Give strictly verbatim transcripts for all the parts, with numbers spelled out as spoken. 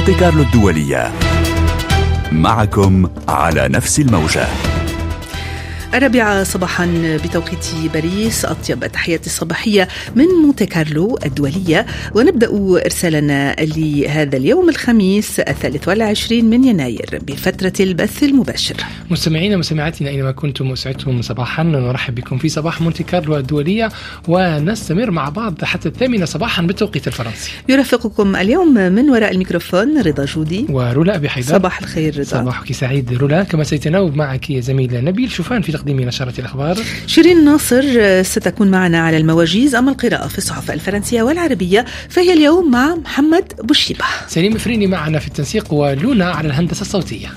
مونتي كارلو الدولية، معكم على نفس الموجة. الرابعة صباحا بتوقيت باريس، أطيب التحيات الصباحية من مونتي كارلو الدولية، ونبدأ إرسالنا لهذا اليوم الخميس الثالث والعشرين من يناير بفترة البث المباشر. مستمعينا ومستمعاتنا أينما كنتم وسعدتم صباحا، نرحب بكم في صباح مونتي كارلو الدولية، ونستمر مع بعض حتى الثامنة صباحا بالتوقيت الفرنسي. يرافقكم اليوم من وراء الميكروفون رضا جودي ورولا أبي حيدر. صباح الخير رضا. صباحك سعيد رولا. كما سيتناوب معك زميل نبيل شوفان في تقديم نشرة الأخبار. شيرين ناصر ستكون معنا على المواجيز، أما القراءة في الصحف الفرنسية والعربية فهي اليوم مع محمد بوشيبة. سليم فريني معنا في التنسيق، ولونا على الهندسة الصوتية.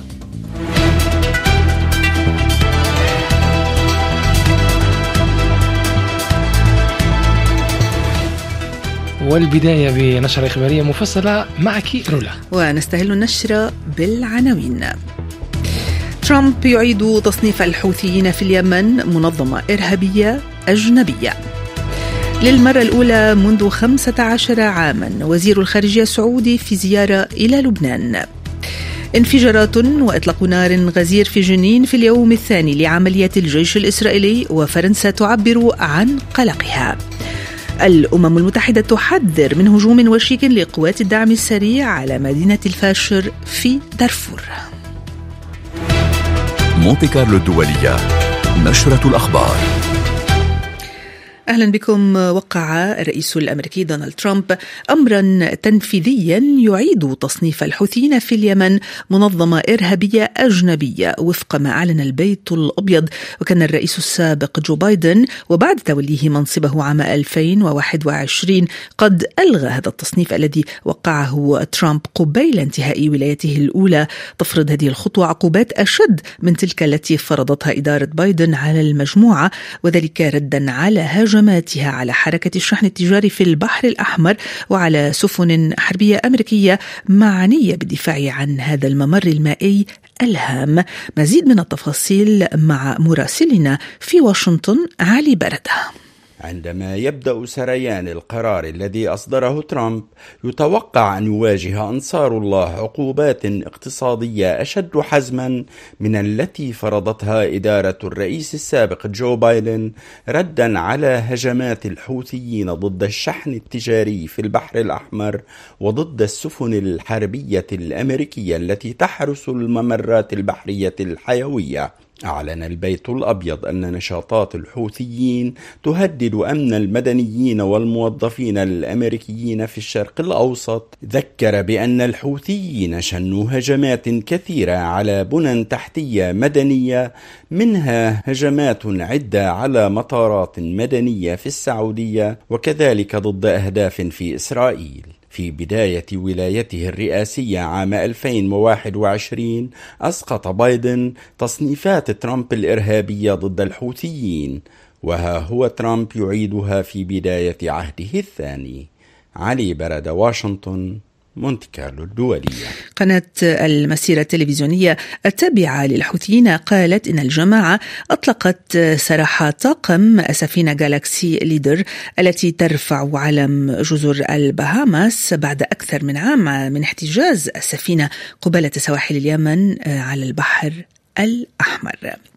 والبداية بنشرة إخبارية مفصلة معك رولا. ونستهل النشرة بالعناوين. ترامب يعيد تصنيف الحوثيين في اليمن منظمة إرهابية أجنبية. للمرة الأولى منذ خمسة عشر عاما وزير الخارجية السعودي في زيارة إلى لبنان. انفجارات وإطلاق نار غزير في جنين في اليوم الثاني لعملية الجيش الإسرائيلي، وفرنسا تعبر عن قلقها. الأمم المتحدة تحذر من هجوم وشيك لقوات الدعم السريع على مدينة الفاشر في دارفور. مونتي كارلو الدولية، نشرة الأخبار. أهلا بكم. وقع الرئيس الأمريكي دونالد ترامب أمرا تنفيذيا يعيد تصنيف الحوثيين في اليمن منظمة إرهابية أجنبية وفق ما أعلن البيت الأبيض. وكان الرئيس السابق جو بايدن وبعد توليه منصبه عام ألفين وواحد وعشرين قد ألغى هذا التصنيف الذي وقعه ترامب قبيل انتهاء ولايته الأولى. تفرض هذه الخطوة عقوبات أشد من تلك التي فرضتها إدارة بايدن على المجموعة، وذلك ردا على هجماتها على حركة الشحن التجاري في البحر الأحمر وعلى سفن حربية أمريكية معنية بالدفاع عن هذا الممر المائي الهام. مزيد من التفاصيل مع مراسلنا في واشنطن علي بردة. عندما يبدأ سريان القرار الذي أصدره ترامب، يتوقع أن يواجه أنصار الله عقوبات اقتصادية أشد حزما من التي فرضتها إدارة الرئيس السابق جو بايدن ردا على هجمات الحوثيين ضد الشحن التجاري في البحر الأحمر وضد السفن الحربية الأمريكية التي تحرس الممرات البحرية الحيوية. أعلن البيت الأبيض أن نشاطات الحوثيين تهدد أمن المدنيين والموظفين الأمريكيين في الشرق الأوسط. ذكر بأن الحوثيين شنوا هجمات كثيرة على بنى تحتية مدنية، منها هجمات عدة على مطارات مدنية في السعودية وكذلك ضد أهداف في إسرائيل. في بداية ولايته الرئاسية عام ألفين وواحد وعشرين أسقط بايدن تصنيفات ترامب الإرهابية ضد الحوثيين، وها هو ترامب يعيدها في بداية عهده الثاني. علي برد، واشنطن، مونتي كارلو الدولية. قناة المسيرة التلفزيونية التابعة للحوثيين قالت إن الجماعة أطلقت سراح طاقم سفينة جالاكسي ليدر التي ترفع علم جزر البهاماس بعد أكثر من عام من احتجاز السفينة قبالة سواحل اليمن على البحر الأحمر.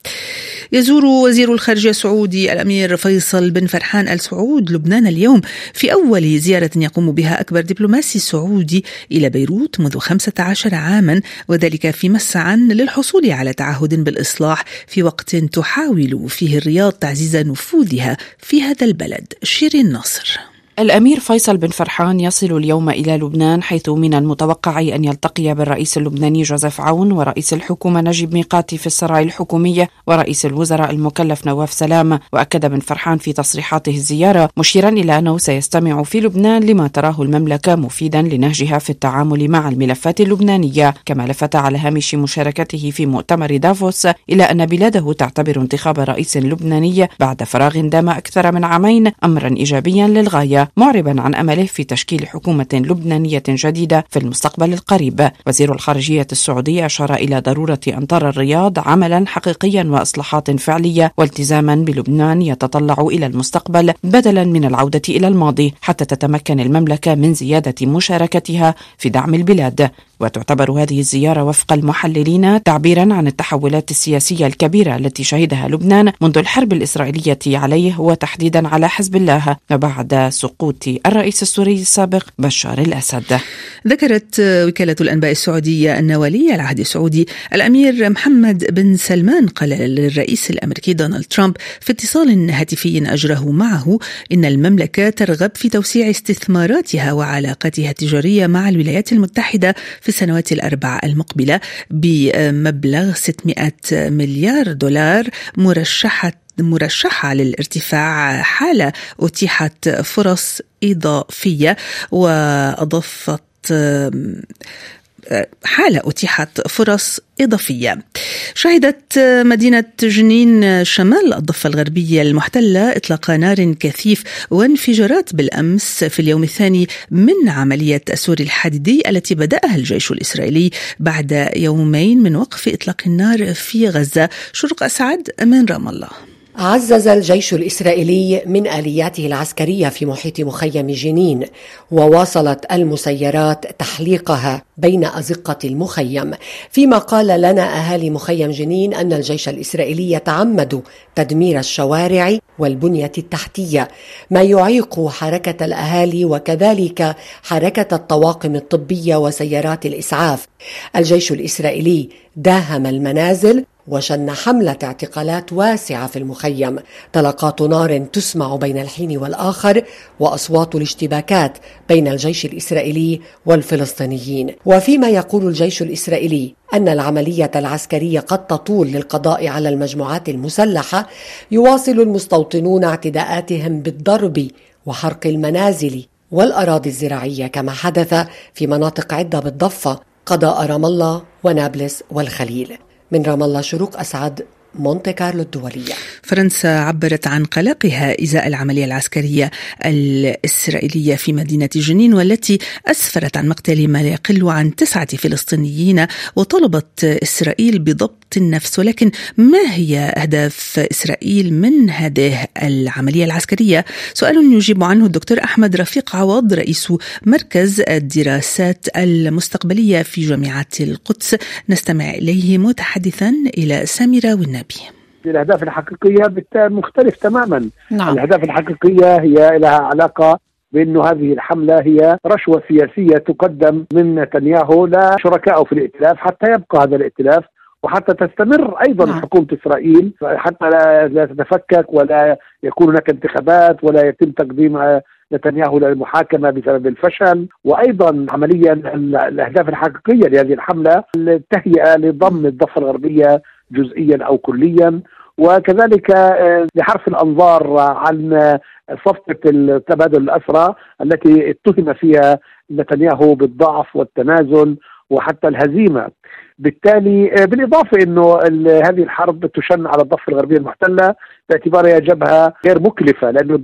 يزور وزير الخارجية السعودي الأمير فيصل بن فرحان آل سعود لبنان اليوم في أول زيارة يقوم بها أكبر دبلوماسي سعودي إلى بيروت منذ خمسة عشر عاما، وذلك في مسعى للحصول على تعهد بالإصلاح في وقت تحاول فيه الرياض تعزيز نفوذها في هذا البلد. شيرين ناصر. الأمير فيصل بن فرحان يصل اليوم إلى لبنان، حيث من المتوقع أن يلتقي بالرئيس اللبناني جوزيف عون ورئيس الحكومة نجيب ميقاتي في السراي الحكومية ورئيس الوزراء المكلف نواف سلامة. وأكد بن فرحان في تصريحاته الزيارة مشيرا إلى أنه سيستمع في لبنان لما تراه المملكة مفيدا لنهجها في التعامل مع الملفات اللبنانية. كما لفت على هامش مشاركته في مؤتمر دافوس إلى أن بلاده تعتبر انتخاب رئيس لبناني بعد فراغ دام أكثر من عامين أمرا إيجابيا للغاية. السعودية، معربا عن أمله في تشكيل حكومة لبنانية جديدة في المستقبل القريب. وزير الخارجية السعودي أشار إلى ضرورة أن ترى الرياض عملا حقيقيا وإصلاحات فعلية والتزاما بلبنان يتطلع إلى المستقبل بدلا من العودة إلى الماضي، حتى تتمكن المملكة من زيادة مشاركتها في دعم البلاد. وتعتبر هذه الزيارة وفق المحللين تعبيرا عن التحولات السياسية الكبيرة التي شهدها لبنان منذ الحرب الإسرائيلية عليه وتحديدا على حزب الله وبعد سقوط الرئيس السوري السابق بشار الأسد. ذكرت وكالة الأنباء السعودية أن ولي العهد السعودي الأمير محمد بن سلمان قال للرئيس الأمريكي دونالد ترامب في اتصال هاتفي أجره معه إن المملكة ترغب في توسيع استثماراتها وعلاقاتها التجارية مع الولايات المتحدة في السنوات الأربع المقبلة بمبلغ ستمائة مليار دولار مرشحة مرشحة للارتفاع حال أتيحت فرص إضافية. وأضافت حالة أتيحت فرص إضافية. شهدت مدينة جنين شمال الضفة الغربية المحتلة إطلاق نار كثيف وانفجارات بالأمس في اليوم الثاني من عملية السور الحديدي التي بدأها الجيش الإسرائيلي بعد يومين من وقف إطلاق النار في غزة. شرق أسعد من رام الله. عزز الجيش الإسرائيلي من آلياته العسكرية في محيط مخيم جنين، وواصلت المسيرات تحليقها بين أزقة المخيم، فيما قال لنا أهالي مخيم جنين أن الجيش الإسرائيلي يتعمد تدمير الشوارع والبنية التحتية، ما يعيق حركة الأهالي وكذلك حركة الطواقم الطبية وسيارات الإسعاف. الجيش الإسرائيلي داهم المنازل وشن حملة اعتقالات واسعة في المخيم، طلقات نار تسمع بين الحين والآخر وأصوات الاشتباكات بين الجيش الإسرائيلي والفلسطينيين. وفيما يقول الجيش الإسرائيلي أن العملية العسكرية قد تطول للقضاء على المجموعات المسلحة، يواصل المستوطنون اعتداءاتهم بالضرب وحرق المنازل والأراضي الزراعية كما حدث في مناطق عدة بالضفة قضاء رام الله ونابلس والخليل. من رام الله شروق أسعد، مونتي كارلو الدولية. فرنسا عبرت عن قلقها إزاء العملية العسكرية الإسرائيلية في مدينة جنين والتي أسفرت عن مقتل ما لا يقل عن تسعة فلسطينيين، وطلبت إسرائيل بضبط النفس. ولكن ما هي أهداف إسرائيل من هذه العملية العسكرية؟ سؤال يجيب عنه الدكتور أحمد رفيق عوض رئيس مركز الدراسات المستقبلية في جامعة القدس. نستمع إليه متحدثا إلى سميرة والنبي. الأهداف الحقيقية مختلف تماما. نعم. الأهداف الحقيقية هي لها علاقة بأنه هذه الحملة هي رشوة سياسية تقدم من نتنياهو لشركائه في الائتلاف حتى يبقى هذا الائتلاف وحتى تستمر أيضا نعم. حكومة إسرائيل حتى لا, لا تتفكك ولا يكون هناك انتخابات ولا يتم تقديم نتنياهو للمحاكمة بسبب الفشل. وأيضا عمليا الأهداف الحقيقية لهذه الحملة التهيئة لضم الضفة الغربية جزئيا أو كليا، وكذلك لحرف الأنظار عن صفقة التبادل الأسرى التي اتهم فيها نتنياهو بالضعف والتنازل وحتى الهزيمة. بالتالي بالإضافة أنه هذه الحرب تشن على الضفة الغربية المحتلة باعتبارها جبهة غير مكلفة، لأنه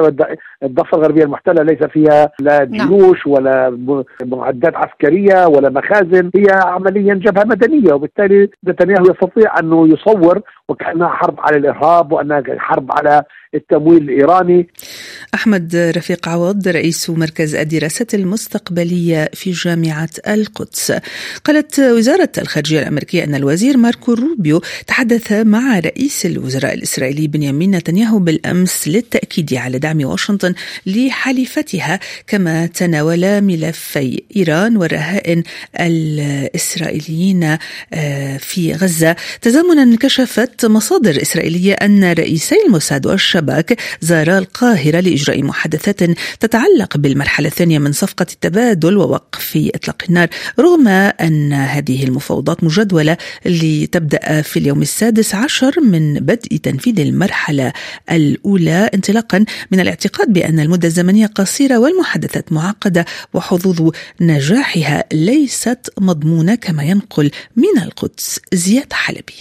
الضفة الغربية المحتلة ليس فيها لا جيوش ولا معدات عسكرية ولا مخازن، هي عمليا جبهة مدنية، وبالتالي نتنياهو يستطيع أنه يصور وكأنها حرب على الإرهاب وأنها حرب على التمويل الإيراني. أحمد رفيق عوض رئيس مركز الدراسات المستقبلية في جامعة القدس. قالت وزارة الخارجية الأمريكية أن الوزير ماركو روبيو تحدث مع رئيس الوزراء الإسرائيلي بنيامين نتنياهو بالأمس للتأكيد على دعم واشنطن لحليفتها، كما تناول ملفي إيران والرهائن الإسرائيليين في غزة. تزامنا كشفت مصادر إسرائيلية أن رئيسي الموساد والشباك زارا القاهرة لإجراء محادثات تتعلق بالمرحلة الثانية من صفقة التبادل ووقف إطلاق النار، رغم أن هذه المفاوضات مجدولة لتبدأ في اليوم السادس عشر من بدء تنفيذ المرحلة الأولى، انطلاقا من الاعتقاد بأن المدة الزمنية قصيرة والمحادثات معقدة وحظوظ نجاحها ليست مضمونة، كما ينقل من القدس زياد حلبي.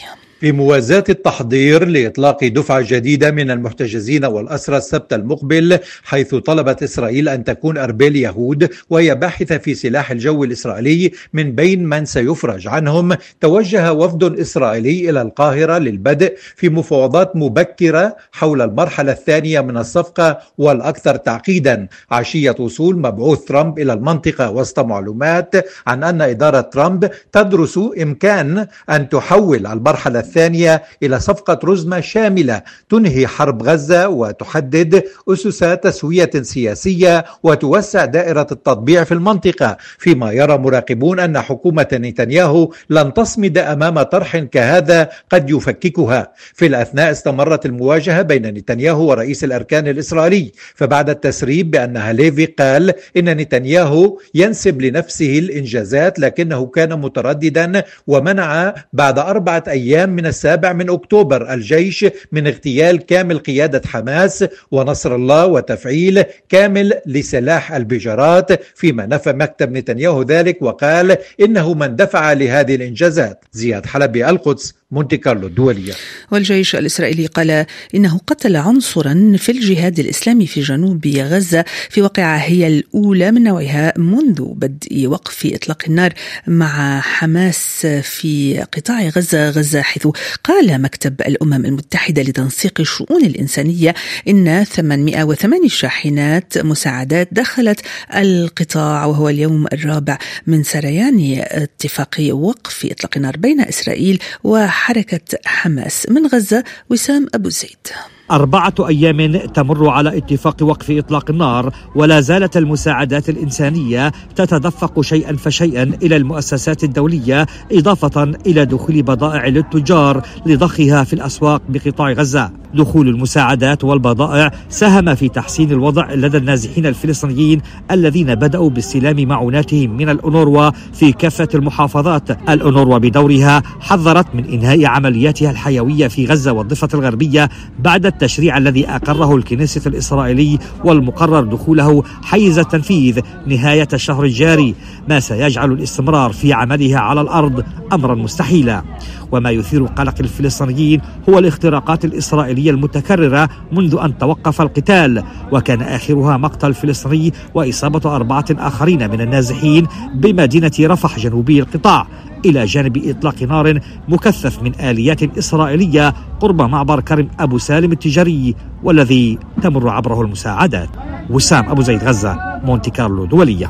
في موازاة التحضير لإطلاق دفعة جديدة من المحتجزين والأسرى السبت المقبل، حيث طلبت إسرائيل أن تكون أربيل يهود وهي باحثة في سلاح الجو الإسرائيلي من بين من سيفرج عنهم، توجه وفد إسرائيلي إلى القاهرة للبدء في مفاوضات مبكرة حول المرحلة الثانية من الصفقة والأكثر تعقيدا، عشية وصول مبعوث ترامب إلى المنطقة، وسط معلومات عن أن إدارة ترامب تدرس إمكان أن تحول المرحلة الثانية إلى صفقة رزمة شاملة تنهي حرب غزة وتحدد أسس تسوية سياسية وتوسع دائرة التطبيع في المنطقة، فيما يرى مراقبون أن حكومة نتنياهو لن تصمد أمام طرح كهذا قد يفككها. في الأثناء استمرت المواجهة بين نتنياهو ورئيس الأركان الإسرائيلي، فبعد التسريب بأن هاليفي قال إن نتنياهو ينسب لنفسه الإنجازات لكنه كان مترددا ومنع بعد أربعة أيام من السابع من أكتوبر الجيش من اغتيال كامل قيادة حماس ونصر الله وتفعيل كامل لسلاح البجارات، فيما نفى مكتب نتنياهو ذلك وقال إنه من دفع لهذه الإنجازات. زياد حلبي، القدس، مونتي كارلو الدولية. والجيش الإسرائيلي قال إنه قتل عنصرا في الجهاد الإسلامي في جنوب غزة في واقعة هي الأولى من نوعها منذ بدء وقف إطلاق النار مع حماس في قطاع غزة غزة حيث قال مكتب الأمم المتحدة لتنسيق الشؤون الإنسانية إن ثمانمائة وثمانية شاحنات مساعدات دخلت القطاع، وهو اليوم الرابع من سريان اتفاق وقف إطلاق النار بين إسرائيل وحركة حماس. من غزة وسام أبو زيد. أربعة أيام تمر على اتفاق وقف إطلاق النار، ولا زالت المساعدات الإنسانية تتدفق شيئا فشيئا إلى المؤسسات الدولية، إضافة إلى دخول بضائع للتجار لضخها في الأسواق بقطاع غزة. دخول المساعدات والبضائع ساهم في تحسين الوضع لدى النازحين الفلسطينيين الذين بدأوا باستلام معوناتهم من الأونروا في كافة المحافظات. الأونروا بدورها حذرت من إنهاء عملياتها الحيوية في غزة والضفة الغربية بعد التشريع الذي أقره الكنيسة الإسرائيلي والمقرر دخوله حيز التنفيذ نهاية الشهر الجاري، ما سيجعل الاستمرار في عملها على الأرض أمرا مستحيلا. وما يثير قلق الفلسطينيين هو الاختراقات الإسرائيلية المتكررة منذ أن توقف القتال، وكان آخرها مقتل فلسطيني وإصابة أربعة آخرين من النازحين بمدينة رفح جنوبي القطاع، إلى جانب إطلاق نار مكثف من آليات إسرائيلية قرب معبر كرم أبو سالم التجاري والذي تمر عبره المساعدات. وسام أبو زيد، غزة، مونتي كارلو دولية.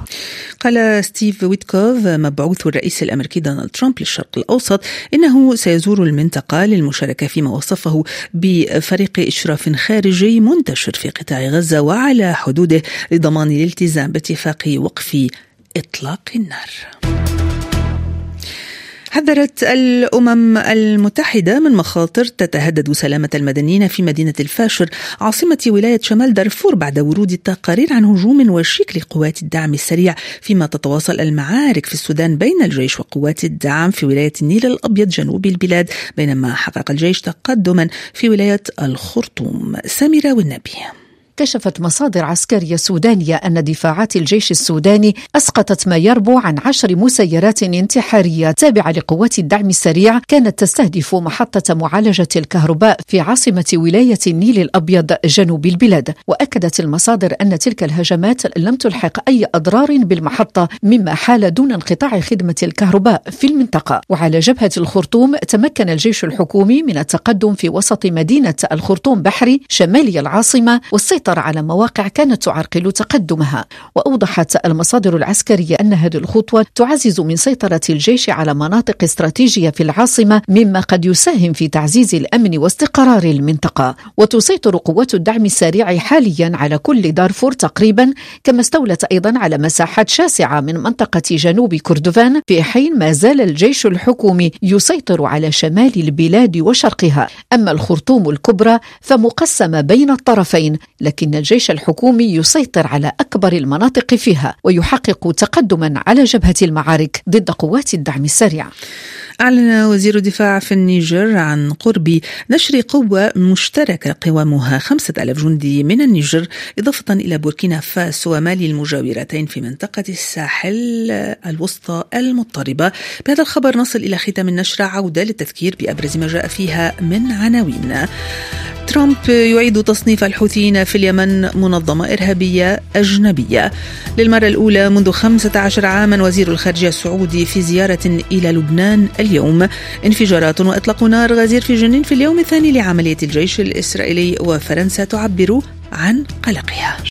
قال ستيف ويتكوف مبعوث الرئيس الأمريكي دونالد ترامب للشرق الأوسط إنه سيزور المنطقة للمشاركة فيما وصفه بفريق إشراف خارجي منتشر في قطاع غزة وعلى حدوده لضمان الالتزام باتفاق وقف إطلاق النار. حذرت الأمم المتحدة من مخاطر تتهدد سلامة المدنيين في مدينة الفاشر عاصمة ولاية شمال دارفور بعد ورود التقارير عن هجوم وشيك لقوات الدعم السريع، فيما تتواصل المعارك في السودان بين الجيش وقوات الدعم في ولاية النيل الأبيض جنوب البلاد، بينما حقق الجيش تقدما في ولاية الخرطوم. سميرة والنبي. كشفت مصادر عسكرية سودانية أن دفاعات الجيش السوداني أسقطت ما يربو عن عشر مسيرات انتحارية تابعة لقوات الدعم السريع كانت تستهدف محطة معالجة الكهرباء في عاصمة ولاية النيل الأبيض جنوب البلاد. وأكدت المصادر أن تلك الهجمات لم تلحق أي أضرار بالمحطة، مما حال دون انقطاع خدمة الكهرباء في المنطقة. وعلى جبهة الخرطوم تمكن الجيش الحكومي من التقدم في وسط مدينة الخرطوم بحري شمالي العاصمة والسيطرة على مواقع كانت تعرقل تقدمها. وأوضحت المصادر العسكرية أن هذه الخطوة تعزز من سيطرة الجيش على مناطق استراتيجية في العاصمة، مما قد يساهم في تعزيز الأمن واستقرار المنطقة. وتسيطر قوات الدعم السريع حاليا على كل دارفور تقريبا، كما استولت أيضا على مساحات شاسعة من منطقة جنوب كردفان، في حين ما زال الجيش الحكومي يسيطر على شمال البلاد وشرقها. أما الخرطوم الكبرى فمقسمة بين الطرفين، لكن الجيش الحكومي يسيطر على أكبر المناطق فيها ويحقق تقدما على جبهة المعارك ضد قوات الدعم السريع. أعلن وزير الدفاع في النيجر عن قرب نشر قوة مشتركة قوامها خمسة ألاف جندي من النيجر إضافة إلى بوركينا فاسو ومالي المجاورتين في منطقة الساحل الوسطى المضطربة. بهذا الخبر نصل إلى ختام النشرة، عودة للتذكير بأبرز ما جاء فيها من عناوين. ترامب يعيد تصنيف الحوثيين في اليمن منظمة إرهابية أجنبية. للمرة الأولى منذ خمسة عشر عاما وزير الخارجية السعودي في زيارة إلى لبنان اليوم. انفجارات وإطلاق نار غزير في جنين في اليوم الثاني لعملية الجيش الإسرائيلي، وفرنسا تعبر عن قلقها.